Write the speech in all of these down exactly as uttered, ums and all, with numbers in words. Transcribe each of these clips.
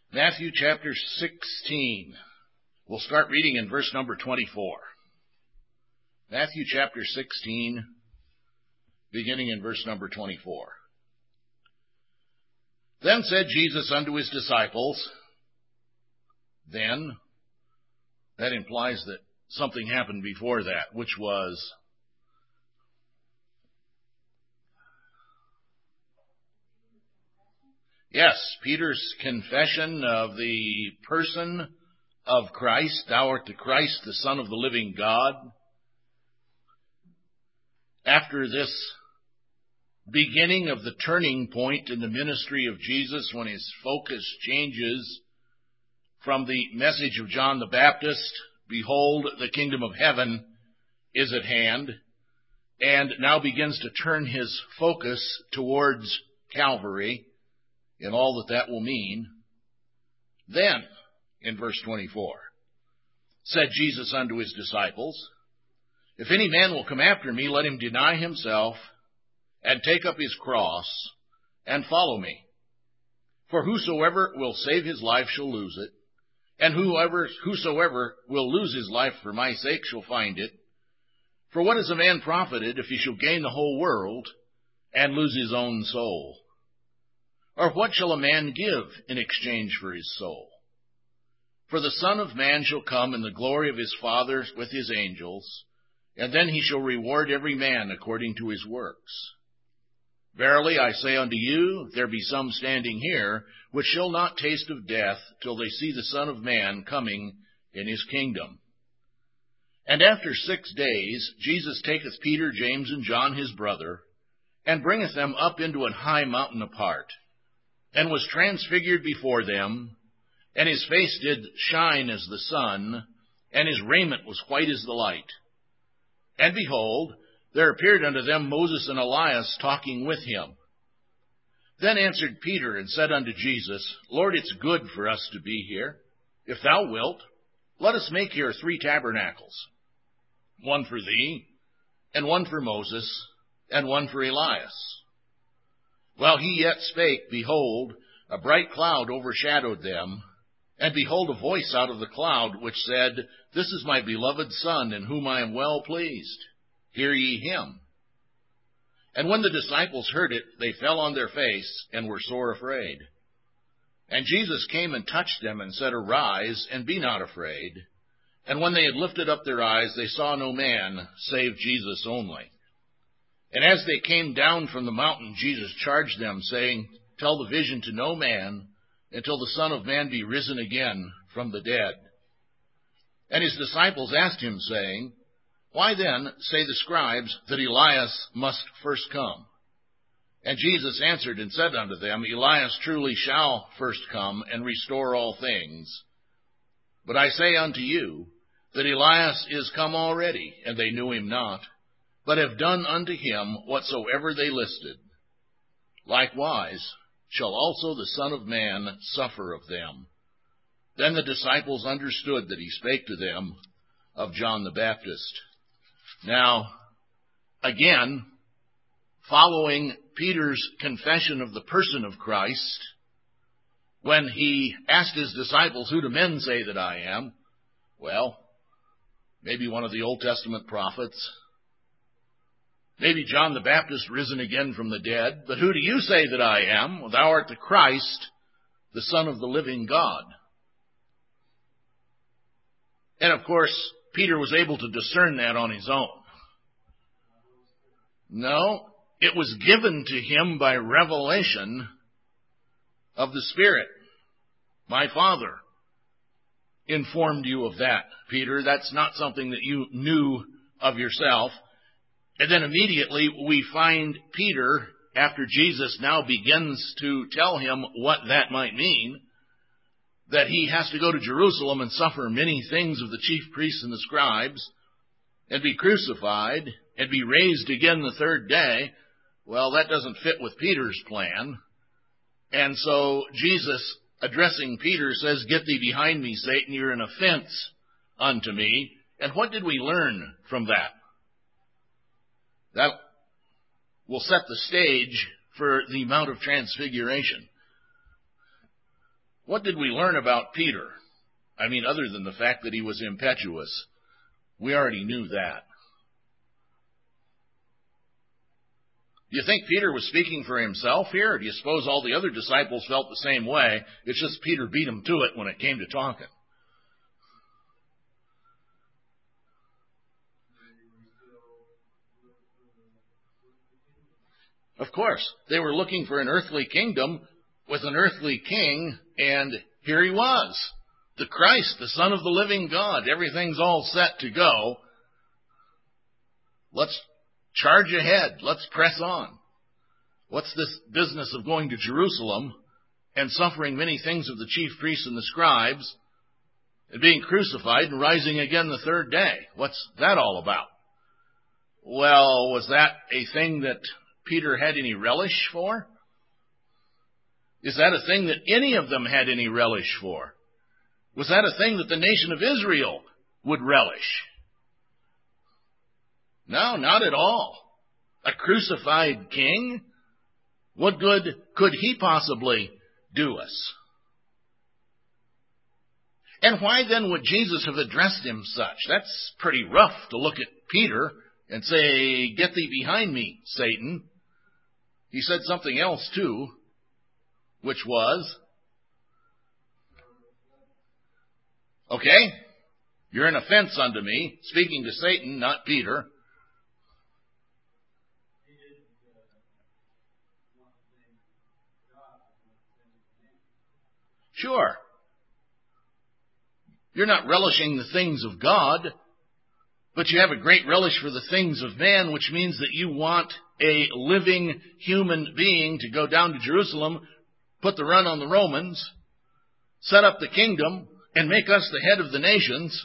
Matthew chapter sixteen. We'll start reading in verse number twenty-four. Matthew chapter sixteen, beginning in verse number twenty-four. Then said Jesus unto his disciples, then, that implies that something happened before that, which was Yes, Peter's confession of the person of Christ. Thou art the Christ, the Son of the living God. After this beginning of the turning point in the ministry of Jesus, when his focus changes from the message of John the Baptist, behold, the kingdom of heaven is at hand, and now begins to turn his focus towards Calvary, in all that that will mean. Then, in verse twenty-four, said Jesus unto his disciples, if any man will come after me, let him deny himself, and take up his cross, and follow me. For whosoever will save his life shall lose it, and whoever, whosoever will lose his life for my sake shall find it. For what is a man profited if he shall gain the whole world, and lose his own soul? Or what shall a man give in exchange for his soul? For the Son of Man shall come in the glory of his Father with his angels, and then he shall reward every man according to his works. Verily I say unto you, there be some standing here, which shall not taste of death, till they see the Son of Man coming in his kingdom. And after six days Jesus taketh Peter, James, and John his brother, and bringeth them up into an high mountain apart, and was transfigured before them, and his face did shine as the sun, and his raiment was white as the light. And behold, there appeared unto them Moses and Elias talking with him. Then answered Peter and said unto Jesus, Lord, it's good for us to be here. If thou wilt, let us make here three tabernacles, one for thee, and one for Moses, and one for Elias. While he yet spake, behold, a bright cloud overshadowed them, and behold, a voice out of the cloud, which said, This is my beloved Son, in whom I am well pleased. Hear ye him. And when the disciples heard it, they fell on their face, and were sore afraid. And Jesus came and touched them, and said, Arise, and be not afraid. And when they had lifted up their eyes, they saw no man, save Jesus only. And as they came down from the mountain, Jesus charged them, saying, Tell the vision to no man, until the Son of Man be risen again from the dead. And his disciples asked him, saying, Why then say the scribes that Elias must first come? And Jesus answered and said unto them, Elias truly shall first come, and restore all things. But I say unto you, that Elias is come already, and they knew him not, but have done unto him whatsoever they listed. Likewise shall also the Son of Man suffer of them. Then the disciples understood that he spake to them of John the Baptist. Now, again, following Peter's confession of the person of Christ, when he asked his disciples, Who do men say that I am? Well, maybe one of the Old Testament prophets, maybe John the Baptist risen again from the dead. But who do you say that I am? Well, thou art the Christ, the Son of the living God. And of course, Peter was able to discern that on his own. No, it was given to him by revelation of the Spirit. My Father informed you of that, Peter. That's not something that you knew of yourself. And then immediately we find Peter, after Jesus now begins to tell him what that might mean, that he has to go to Jerusalem and suffer many things of the chief priests and the scribes, and be crucified, and be raised again the third day. Well, that doesn't fit with Peter's plan. And so Jesus, addressing Peter, says, Get thee behind me, Satan, you're an offense unto me. And what did we learn from that? That will set the stage for the Mount of Transfiguration. What did we learn about Peter? I mean, other than the fact that he was impetuous. We already knew that. Do you think Peter was speaking for himself here? Or do you suppose all the other disciples felt the same way? It's just Peter beat him to it when it came to talking. Of course, they were looking for an earthly kingdom with an earthly king, and here he was, the Christ, the Son of the living God. Everything's all set to go. Let's charge ahead. Let's press on. What's this business of going to Jerusalem and suffering many things of the chief priests and the scribes and being crucified and rising again the third day? What's that all about? Well, was that a thing that Peter had any relish for? Is that a thing that any of them had any relish for? Was that a thing that the nation of Israel would relish? No, not at all. A crucified king? What good could he possibly do us? And why then would Jesus have addressed him such? That's pretty rough to look at Peter and say, "Get thee behind me, Satan." He said something else too, which was, okay, you're an offense unto me, speaking to Satan, not Peter. Sure. You're not relishing the things of God, but you have a great relish for the things of man, which means that you want a living human being to go down to Jerusalem, put the run on the Romans, set up the kingdom, and make us the head of the nations,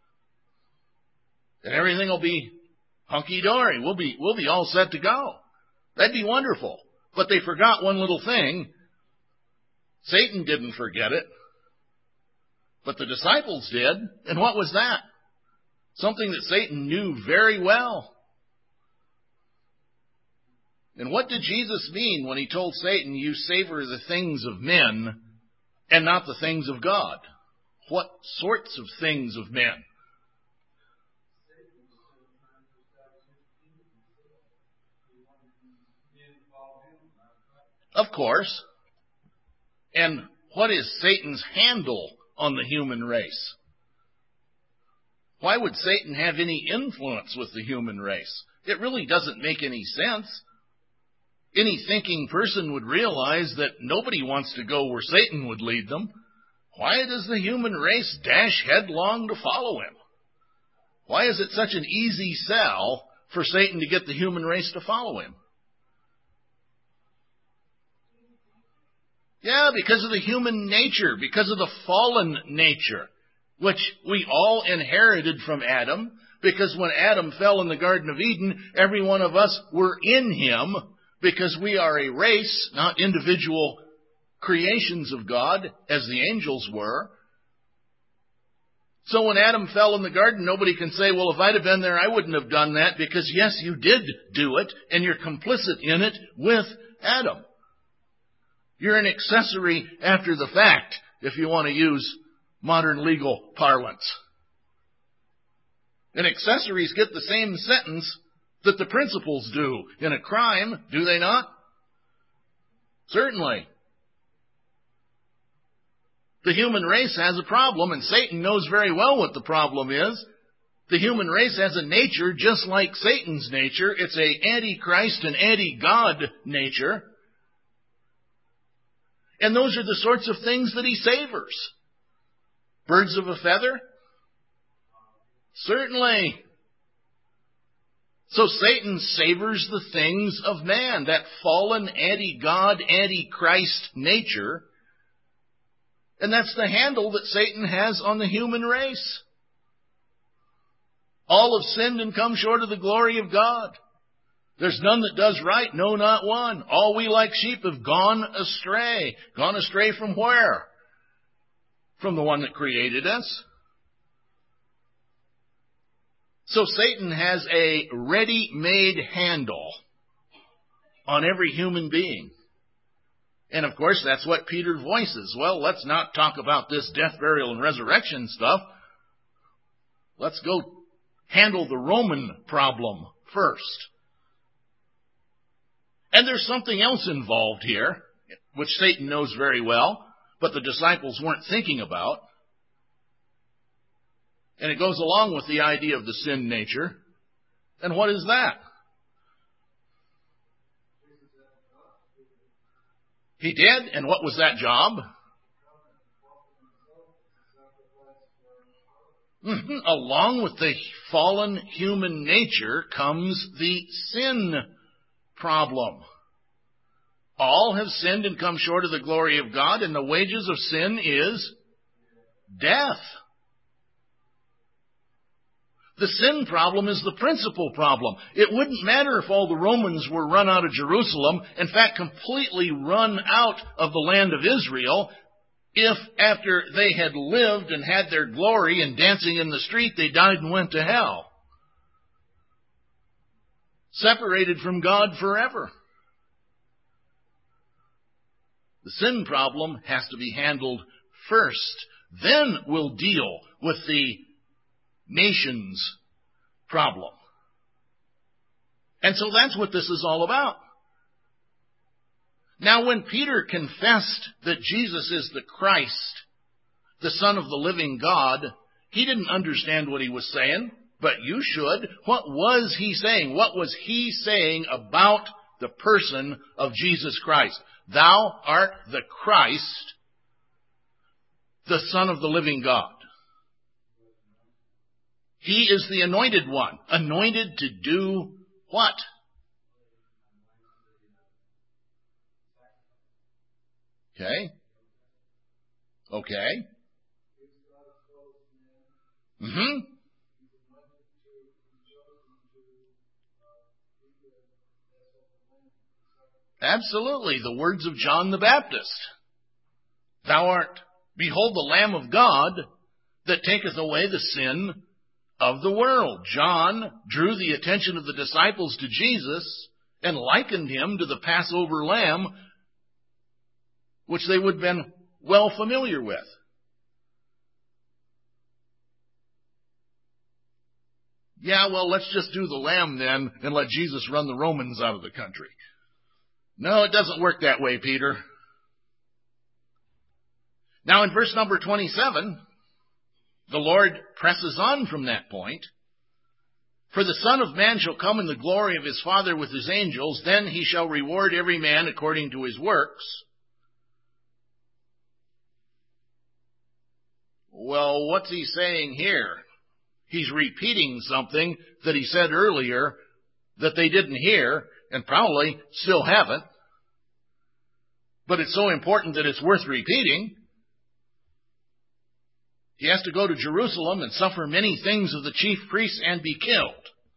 and everything will be hunky-dory. We'll be, we'll be all set to go. That'd be wonderful. But they forgot one little thing. Satan didn't forget it, but the disciples did. And what was that? Something that Satan knew very well. And what did Jesus mean when he told Satan, "You savor the things of men and not the things of God"? What sorts of things of men? Of course. And what is Satan's handle on the human race? Why would Satan have any influence with the human race? It really doesn't make any sense. Any thinking person would realize that nobody wants to go where Satan would lead them. Why does the human race dash headlong to follow him? Why is it such an easy sell for Satan to get the human race to follow him? Yeah, because of the human nature, because of the fallen nature, which we all inherited from Adam, because when Adam fell in the Garden of Eden, every one of us were in him, because we are a race, not individual creations of God, as the angels were. So when Adam fell in the garden, nobody can say, "Well, if I'd have been there, I wouldn't have done that," because yes, you did do it, and you're complicit in it with Adam. You're an accessory after the fact, if you want to use modern legal parlance. And accessories get the same sentence that the principals do in a crime, do they not? Certainly. The human race has a problem, and Satan knows very well what the problem is. The human race has a nature just like Satan's nature. It's a anti-Christ and anti-God nature. And those are the sorts of things that he savors. Birds of a feather? Certainly. So Satan savors the things of man, that fallen anti-God, anti-Christ nature. And that's the handle that Satan has on the human race. All have sinned and come short of the glory of God. There's none that does right, no, not one. All we like sheep have gone astray. Gone astray from where? From the one that created us. So Satan has a ready-made handle on every human being. And of course, that's what Peter voices. Well, let's not talk about this death, burial, and resurrection stuff. Let's go handle the Roman problem first. And there's something else involved here, which Satan knows very well, but the disciples weren't thinking about. And it goes along with the idea of the sin nature. And what is that? He did, and what was that job? Mm-hmm. Along with the fallen human nature comes the sin problem. All have sinned and come short of the glory of God, and the wages of sin is death. The sin problem is the principal problem. It wouldn't matter if all the Romans were run out of Jerusalem, in fact, completely run out of the land of Israel, if after they had lived and had their glory and dancing in the street, they died and went to hell. Separated from God forever. The sin problem has to be handled first. Then we'll deal with the nation's problem. And so that's what this is all about. Now, when Peter confessed that Jesus is the Christ, the Son of the living God, he didn't understand what he was saying, but you should. What was he saying? What was he saying about the person of Jesus Christ? Thou art the Christ, the Son of the living God. He is the anointed one. Anointed to do what? Okay. Okay. Mm-hmm. Absolutely. The words of John the Baptist. Thou art, behold, the Lamb of God that taketh away the sin of the world. John drew the attention of the disciples to Jesus and likened him to the Passover lamb, which they would have been well familiar with. Yeah, well, let's just do the lamb then and let Jesus run the Romans out of the country. No, it doesn't work that way, Peter. Now in verse number twenty-seven, the Lord presses on from that point. For the Son of Man shall come in the glory of his Father with his angels, then he shall reward every man according to his works. Well, what's he saying here? He's repeating something that he said earlier that they didn't hear, and probably still haven't. But it's so important that it's worth repeating. He has to go to Jerusalem and suffer many things of the chief priests and be killed.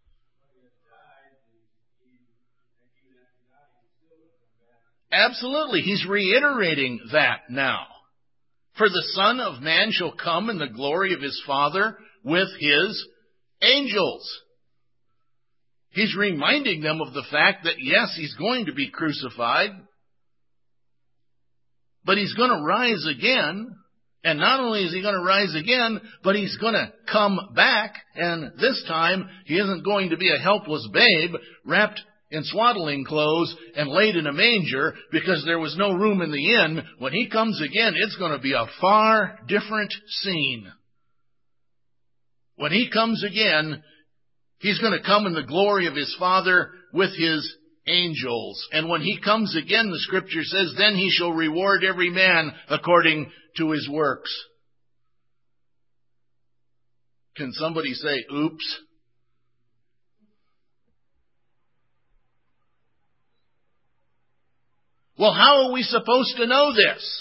Absolutely. He's reiterating that now. For the Son of Man shall come in the glory of his Father with his angels. He's reminding them of the fact that, yes, he's going to be crucified, but he's going to rise again. And not only is he going to rise again, but he's going to come back. And this time, he isn't going to be a helpless babe wrapped in swaddling clothes and laid in a manger because there was no room in the inn. When he comes again, it's going to be a far different scene. When he comes again, he's going to come in the glory of his Father with his angels. And when he comes again, the Scripture says, then he shall reward every man according to his works. Can somebody say, oops? Well, how are we supposed to know this?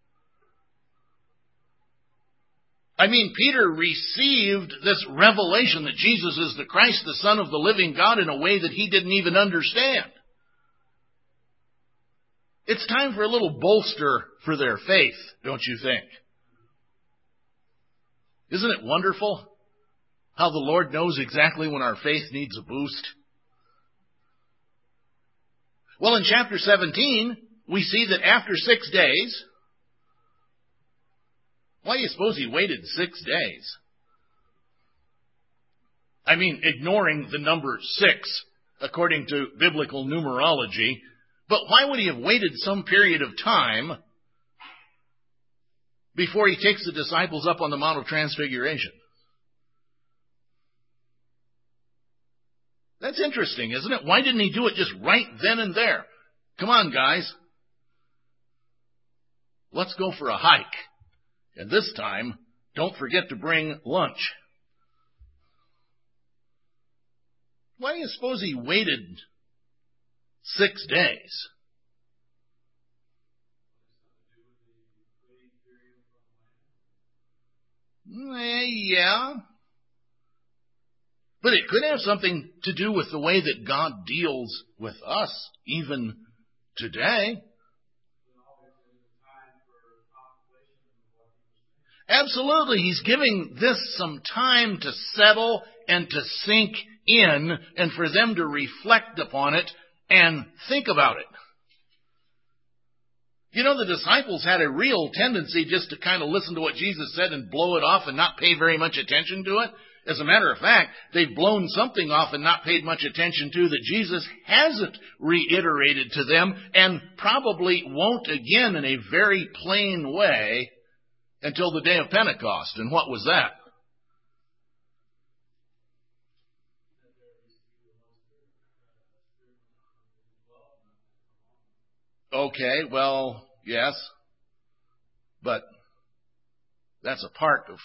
I mean, Peter received this revelation that Jesus is the Christ, the Son of the living God, in a way that he didn't even understand. It's time for a little bolster for their faith, don't you think? Isn't it wonderful how the Lord knows exactly when our faith needs a boost? Well, in chapter seventeen, we see that after six days, why do you suppose he waited six days? I mean, ignoring the number six, according to biblical numerology, but why would he have waited some period of time before he takes the disciples up on the Mount of Transfiguration? That's interesting, isn't it? Why didn't he do it just right then and there? Come on, guys. Let's go for a hike. And this time, don't forget to bring lunch. Why do you suppose he waited six days? Yeah. But it could have something to do with the way that God deals with us, even today. Absolutely. He's giving this some time to settle and to sink in, and for them to reflect upon it and think about it. You know, the disciples had a real tendency just to kind of listen to what Jesus said and blow it off and not pay very much attention to it. As a matter of fact, they've blown something off and not paid much attention to that Jesus hasn't reiterated to them, and probably won't again in a very plain way until the day of Pentecost. And what was that? Okay, well, yes, but that's a part of...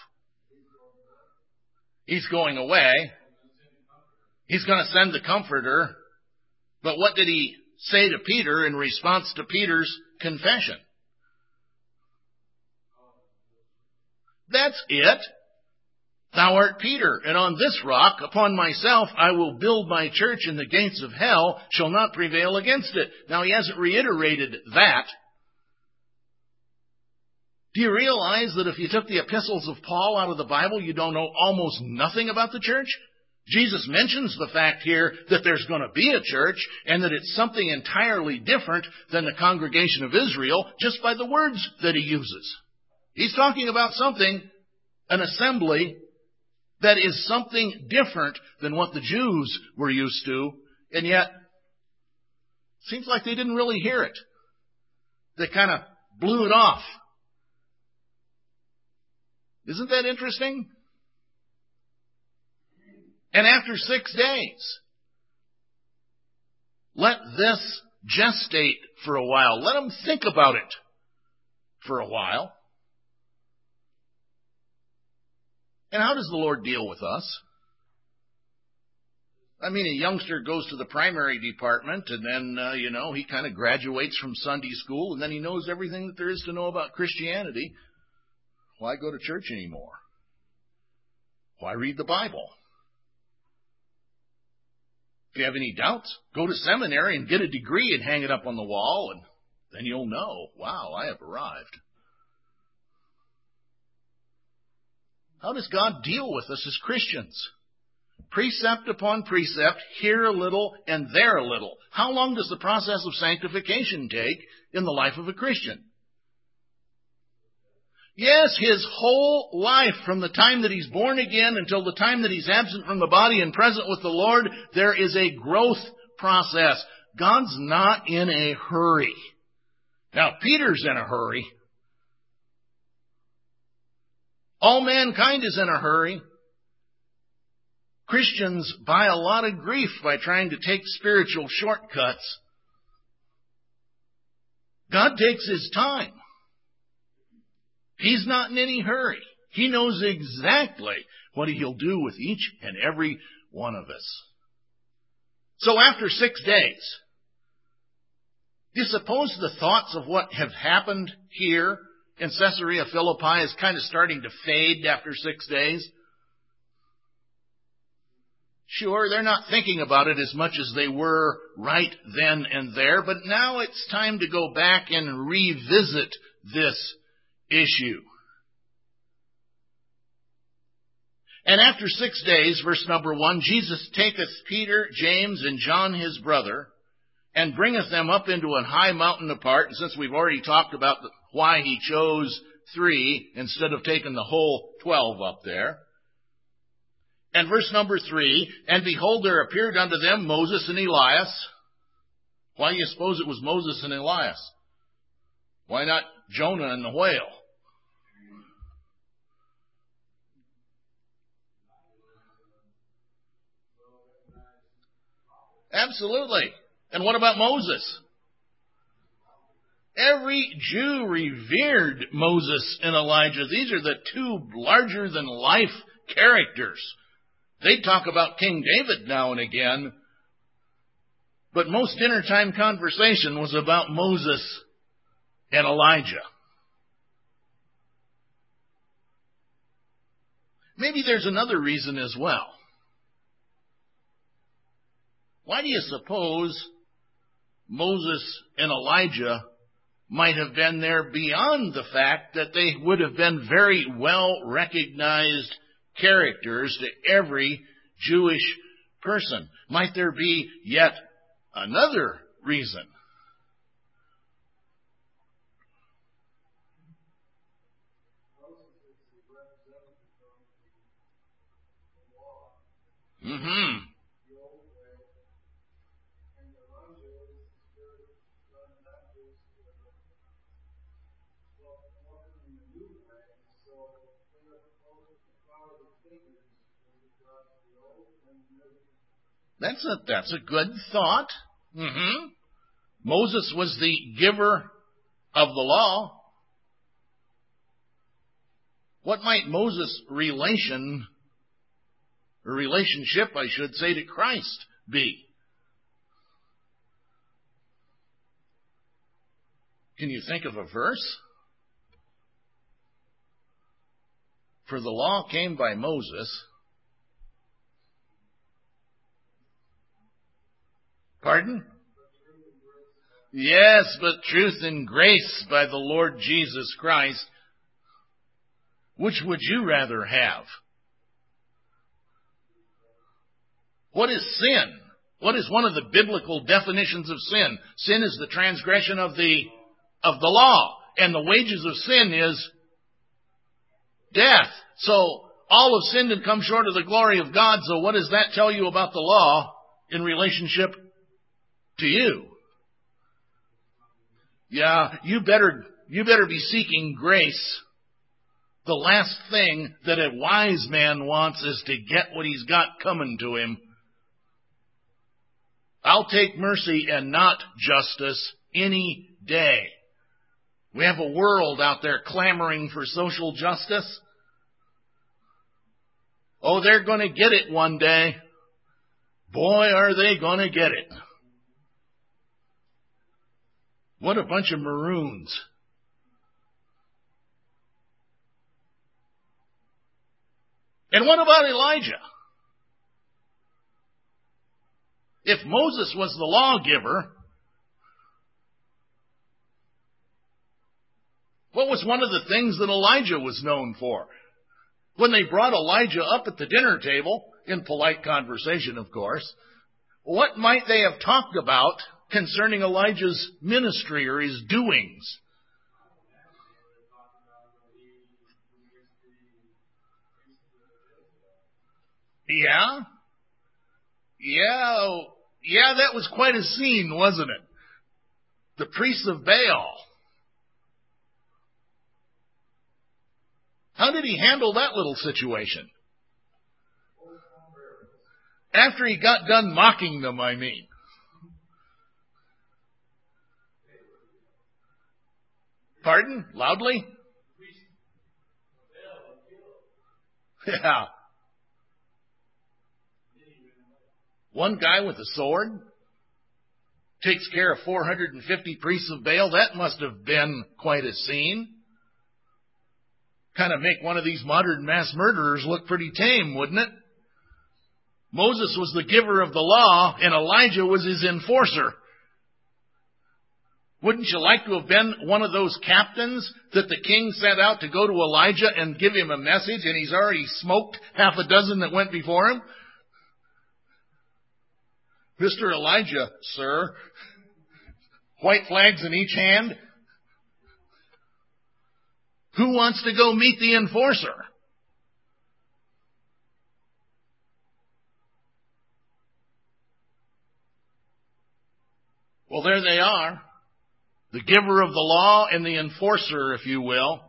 He's going away. He's going to send the Comforter. But what did he say to Peter in response to Peter's confession? That's it. Thou art Peter, and on this rock, upon myself, I will build my church, and the gates of hell shall not prevail against it. Now, he hasn't reiterated that. Do you realize that if you took the epistles of Paul out of the Bible, you don't know almost nothing about the church? Jesus mentions the fact here that there's going to be a church, and that it's something entirely different than the congregation of Israel, just by the words that he uses. He's talking about something, an assembly, that is something different than what the Jews were used to, and yet, it seems like they didn't really hear it. They kind of blew it off. Isn't that interesting? And after six days, let this gestate for a while. Let them think about it for a while. And how does the Lord deal with us? I mean, a youngster goes to the primary department, and then, uh, you know, he kind of graduates from Sunday school, and then he knows everything that there is to know about Christianity. Why go to church anymore? Why read the Bible? If you have any doubts, go to seminary and get a degree and hang it up on the wall, and then you'll know, wow, I have arrived. How does God deal with us as Christians? Precept upon precept, here a little and there a little. How long does the process of sanctification take in the life of a Christian? Yes, his whole life, from the time that he's born again until the time that he's absent from the body and present with the Lord, there is a growth process. God's not in a hurry. Now, Peter's in a hurry. All mankind is in a hurry. Christians buy a lot of grief by trying to take spiritual shortcuts. God takes his time. He's not in any hurry. He knows exactly what he'll do with each and every one of us. So after six days, do you suppose the thoughts of what have happened here in Caesarea Philippi is kind of starting to fade after six days? Sure, they're not thinking about it as much as they were right then and there, but now it's time to go back and revisit this issue. And after six days, verse number one, Jesus taketh Peter, James, and John his brother, and bringeth them up into an high mountain apart. And since we've already talked about why he chose three instead of taking the whole twelve up there. And verse number three, and behold, there appeared unto them Moses and Elias. Why do you suppose it was Moses and Elias? Why not Jonah and the whale? Absolutely. And what about Moses? Every Jew revered Moses and Elijah. These are the two larger-than-life characters. They talk about King David now and again, but most dinner-time conversation was about Moses and Elijah. Maybe there's another reason as well. Why do you suppose Moses and Elijah might have been there beyond the fact that they would have been very well recognized characters to every Jewish person? Might there be yet another reason? Mm-hmm. That's a, that's a good thought. Mm-hmm. Moses was the giver of the law. What might Moses' relation, or relationship, I should say, to Christ be? Can you think of a verse? For the law came by Moses. Pardon? Yes, but truth and grace by the Lord Jesus Christ. Which would you rather have? What is sin? What is one of the biblical definitions of sin? Sin is the transgression of the of the law, and the wages of sin is death. So all have sinned and come short of the glory of God. So what does that tell you about the law in relationship to you? Yeah, you better you better be seeking grace. The last thing that a wise man wants is to get what he's got coming to him. I'll take mercy and not justice any day. We have a world out there clamoring for social justice. Oh, they're going to get it one day. Boy, are they going to get it. What a bunch of maroons. And what about Elijah? If Moses was the lawgiver, what was one of the things that Elijah was known for? When they brought Elijah up at the dinner table, in polite conversation, of course, what might they have talked about concerning Elijah's ministry or his doings? Yeah? Yeah, yeah, that was quite a scene, wasn't it? The priests of Baal. How did he handle that little situation? After he got done mocking them, I mean. Pardon? Loudly? Yeah. One guy with a sword takes care of four hundred fifty priests of Baal. That must have been quite a scene. Kind of make one of these modern mass murderers look pretty tame, wouldn't it? Moses was the giver of the law, and Elijah was his enforcer. Wouldn't you like to have been one of those captains that the king sent out to go to Elijah and give him a message, and he's already smoked half a dozen that went before him? Mister Elijah, sir, white flags in each hand. Who wants to go meet the enforcer? Well, there they are. The giver of the law and the enforcer, if you will.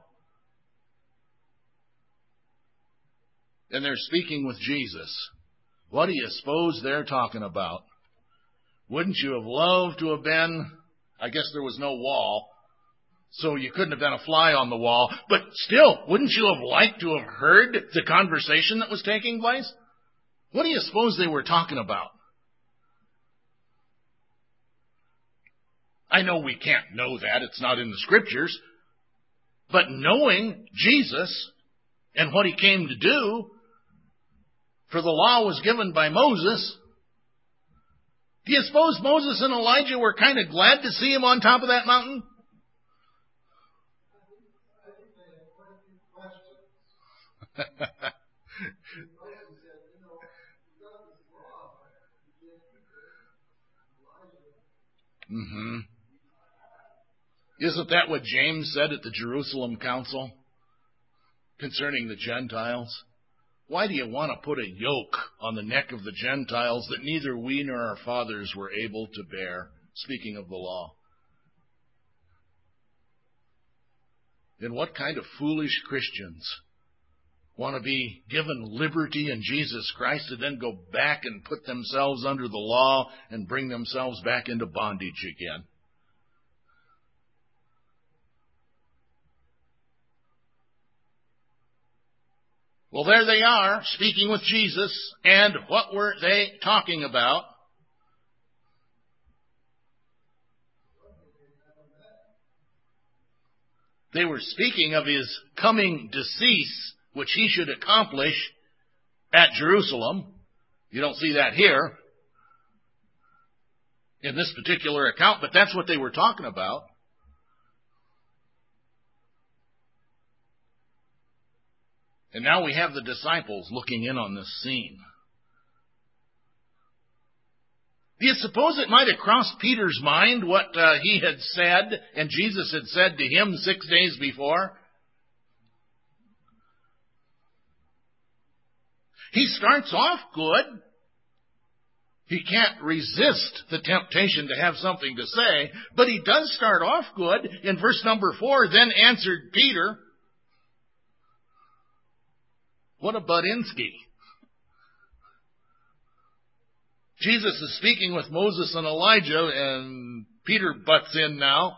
And they're speaking with Jesus. What do you suppose they're talking about? Wouldn't you have loved to have been, I guess there was no wall, so you couldn't have been a fly on the wall, but still, wouldn't you have liked to have heard the conversation that was taking place? What do you suppose they were talking about? I know we can't know that, it's not in the Scriptures, but knowing Jesus and what he came to do, for the law was given by Moses, do you suppose Moses and Elijah were kind of glad to see him on top of that mountain? mm-hmm. Isn't that what James said at the Jerusalem Council concerning the Gentiles? Why do you want to put a yoke on the neck of the Gentiles that neither we nor our fathers were able to bear, speaking of the law? Then what kind of foolish Christians want to be given liberty in Jesus Christ to then go back and put themselves under the law and bring themselves back into bondage again? Well, there they are, speaking with Jesus, and what were they talking about? They were speaking of his coming decease, which he should accomplish at Jerusalem. You don't see that here in this particular account, but that's what they were talking about. And now we have the disciples looking in on this scene. Do you suppose it might have crossed Peter's mind what uh, he had said and Jesus had said to him six days before? He starts off good. He can't resist the temptation to have something to say, but he does start off good. In verse number four, then answered Peter. What a Budinsky. Jesus is speaking with Moses and Elijah, and Peter butts in now.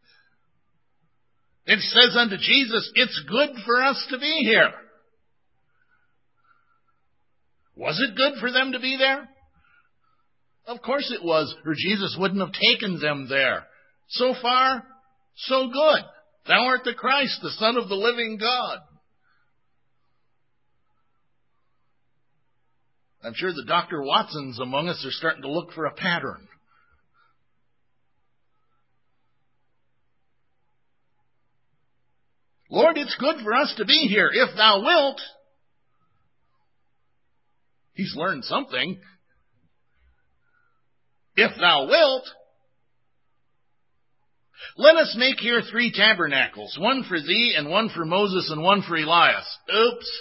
It says unto Jesus, it's good for us to be here. Was it good for them to be there? Of course it was, or Jesus wouldn't have taken them there. So far, so good. Thou art the Christ, the Son of the living God. I'm sure the Doctor Watsons among us are starting to look for a pattern. Lord, it's good for us to be here, if thou wilt. He's learned something. If thou wilt, let us make here three tabernacles, one for thee and one for Moses and one for Elias. Oops.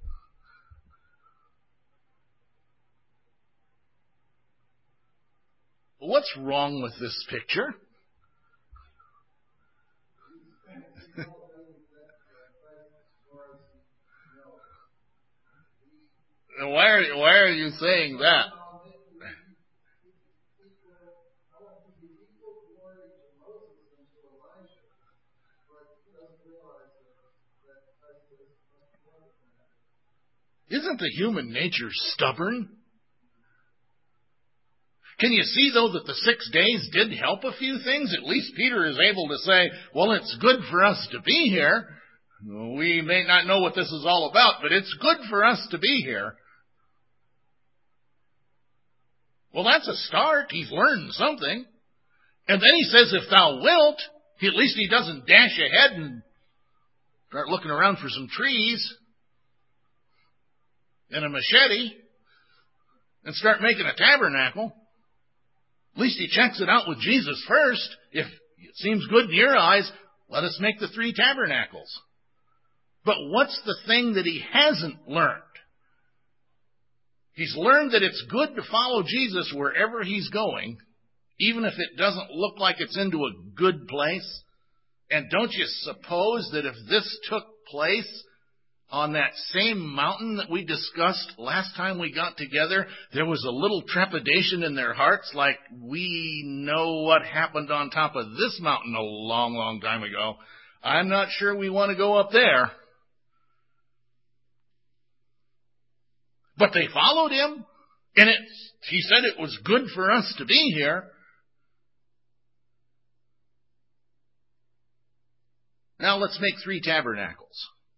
What's wrong with this picture? why, are, why are you saying that? Isn't the human nature stubborn? Can you see, though, that the six days did help a few things? At least Peter is able to say, well, it's good for us to be here. We may not know what this is all about, but it's good for us to be here. Well, that's a start. He's learned something. And then he says, if thou wilt, he, at least he doesn't dash ahead and start looking around for some trees and a machete and start making a tabernacle. At least he checks it out with Jesus first. If it seems good in your eyes, let us make the three tabernacles. But what's the thing that he hasn't learned? He's learned that it's good to follow Jesus wherever he's going, even if it doesn't look like it's into a good place. And don't you suppose that if this took place on that same mountain that we discussed last time we got together, there was a little trepidation in their hearts, like we know what happened on top of this mountain a long, long time ago. I'm not sure we want to go up there. But they followed him, and it, he said it was good for us to be here. Now let's make three tabernacles.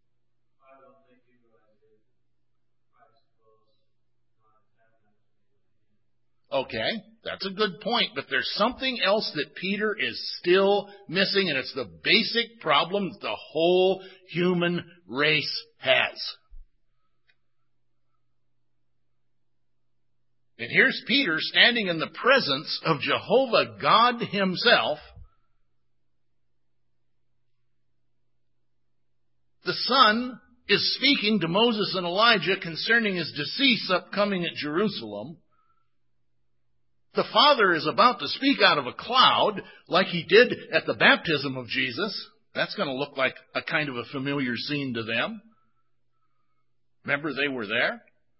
Okay, that's a good point, but there's something else that Peter is still missing, and it's the basic problem that the whole human race has. And here's Peter standing in the presence of Jehovah God himself. The Son is speaking to Moses and Elijah concerning his decease upcoming at Jerusalem. The Father is about to speak out of a cloud like he did at the baptism of Jesus. That's going to look like a kind of a familiar scene to them. Remember, they were there.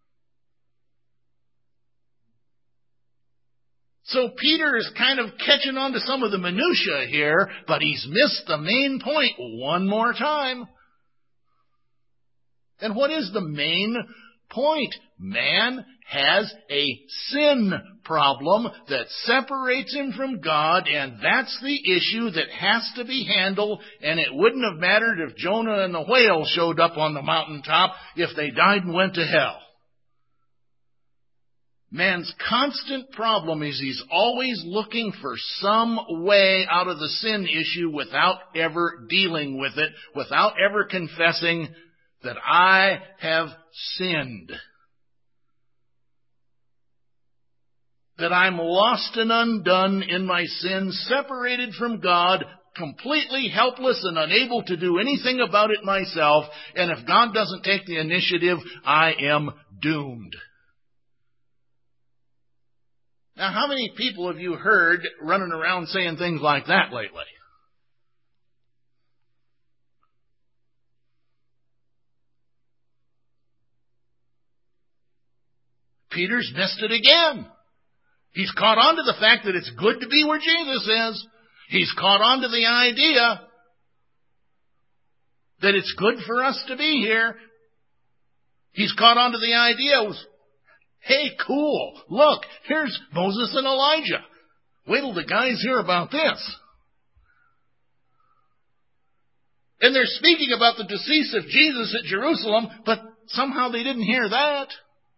So Peter is kind of catching on to some of the minutia here, but he's missed the main point one more time. And what is the main point? Man has a sin problem that separates him from God, and that's the issue that has to be handled, and it wouldn't have mattered if Jonah and the whale showed up on the mountaintop if they died and went to hell. Man's constant problem is he's always looking for some way out of the sin issue without ever dealing with it, without ever confessing that I have sinned. That I'm lost and undone in my sin, separated from God, completely helpless and unable to do anything about it myself, and if God doesn't take the initiative, I am doomed. Now, how many people have you heard running around saying things like that lately? Peter's missed it again. He's caught on to the fact that it's good to be where Jesus is. He's caught on to the idea that it's good for us to be here. He's caught on to the idea, hey, cool, look, here's Moses and Elijah. Wait till the guys hear about this. And they're speaking about the decease of Jesus at Jerusalem, but somehow they didn't hear that.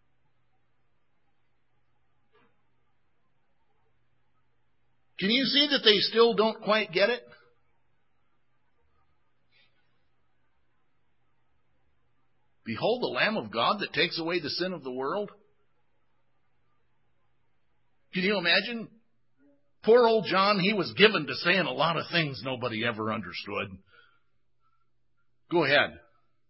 Can you see that they still don't quite get it? Behold the Lamb of God that takes away the sin of the world. Can you imagine? Poor old John, he was given to saying a lot of things nobody ever understood. Go ahead.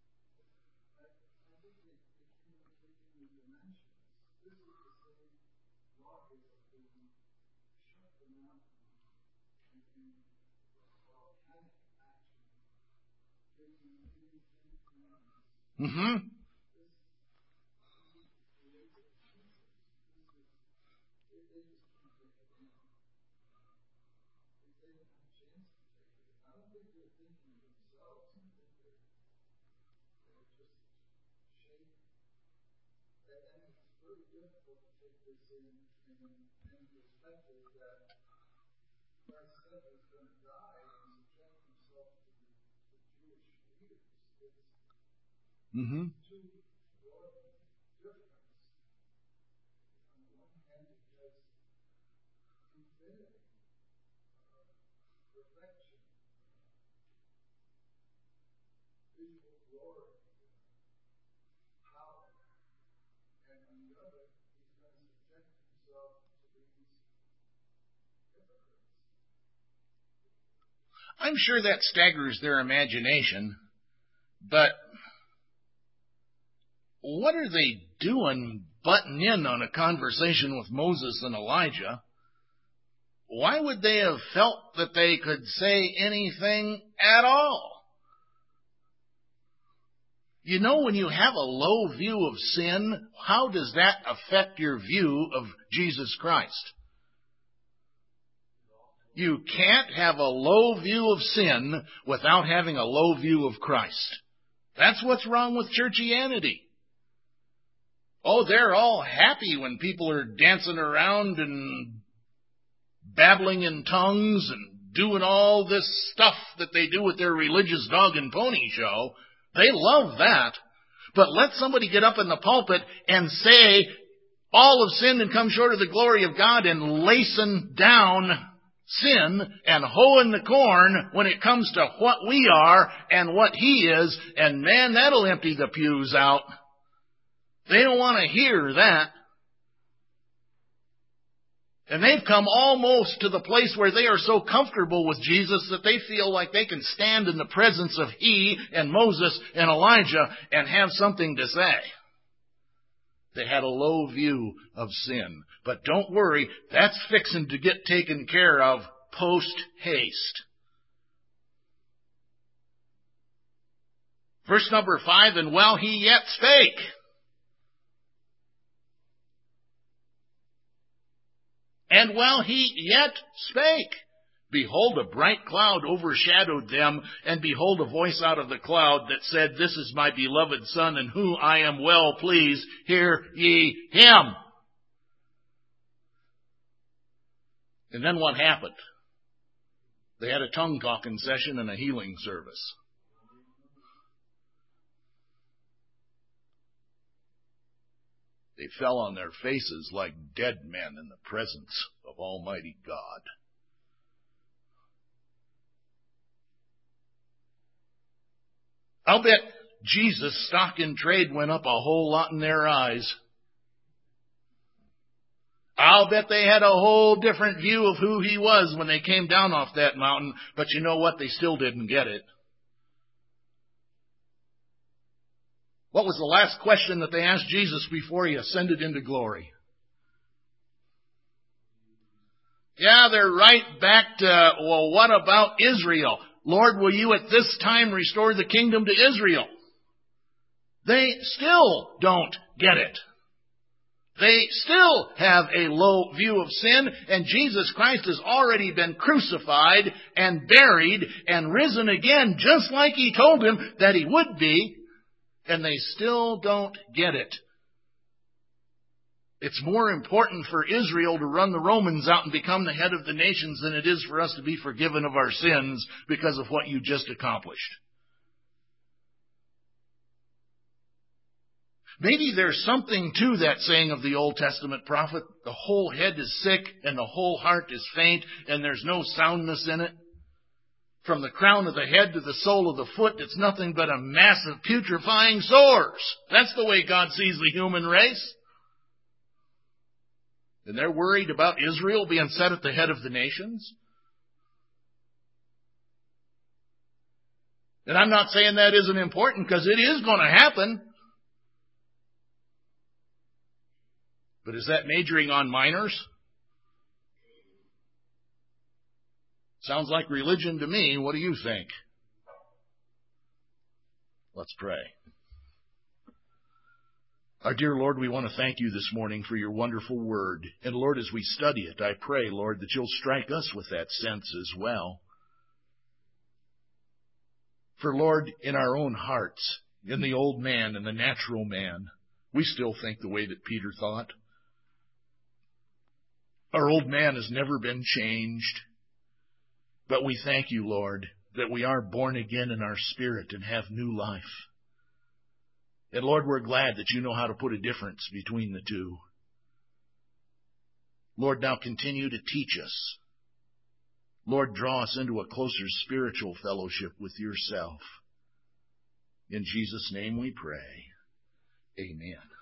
Mm-hmm. Mm-hmm. I'm sure that staggers their imagination, but what are they doing butting in on a conversation with Moses and Elijah? Why would they have felt that they could say anything at all? You know, when you have a low view of sin, how does that affect your view of Jesus Christ? You can't have a low view of sin without having a low view of Christ. That's what's wrong with churchianity. Oh, they're all happy when people are dancing around and babbling in tongues and doing all this stuff that they do with their religious dog and pony show. They love that. But let somebody get up in the pulpit and say, all have sinned and come short of the glory of God, and lacing down sin and hoeing the corn when it comes to what we are and what He is, and man, that'll empty the pews out. They don't want to hear that. And they've come almost to the place where they are so comfortable with Jesus that they feel like they can stand in the presence of He and Moses and Elijah and have something to say. They had a low view of sin. But don't worry, that's fixing to get taken care of post-haste. Verse number five, and while he yet spake, And while he yet spake, behold, a bright cloud overshadowed them, and behold, a voice out of the cloud that said, This is my beloved Son, in whom I am well pleased. Hear ye him. And then what happened? They had a tongue-talking session and a healing service. They fell on their faces like dead men in the presence of Almighty God. I'll bet Jesus' stock in trade went up a whole lot in their eyes. I'll bet they had a whole different view of who He was when they came down off that mountain, but you know what? They still didn't get it. What was the last question that they asked Jesus before He ascended into glory? Yeah, they're right back to, well, what about Israel? Lord, will you at this time restore the kingdom to Israel? They still don't get it. They still have a low view of sin, and Jesus Christ has already been crucified and buried and risen again, just like He told them that He would be. And they still don't get it. It's more important for Israel to run the Romans out and become the head of the nations than it is for us to be forgiven of our sins because of what you just accomplished. Maybe there's something to that saying of the Old Testament prophet, the whole head is sick and the whole heart is faint and there's no soundness in it. From the crown of the head to the sole of the foot, it's nothing but a mass of putrefying sores. That's the way God sees the human race. And they're worried about Israel being set at the head of the nations. And I'm not saying that isn't important, because it is going to happen. But is that majoring on minors? Sounds like religion to me. What do you think? Let's pray. Our dear Lord, we want to thank You this morning for Your wonderful word. And Lord, as we study it, I pray, Lord, that You'll strike us with that sense as well. For Lord, in our own hearts, in the old man and the natural man, we still think the way that Peter thought. Our old man has never been changed. But we thank You, Lord, that we are born again in our spirit and have new life. And Lord, we're glad that You know how to put a difference between the two. Lord, now continue to teach us. Lord, draw us into a closer spiritual fellowship with Yourself. In Jesus' name we pray. Amen.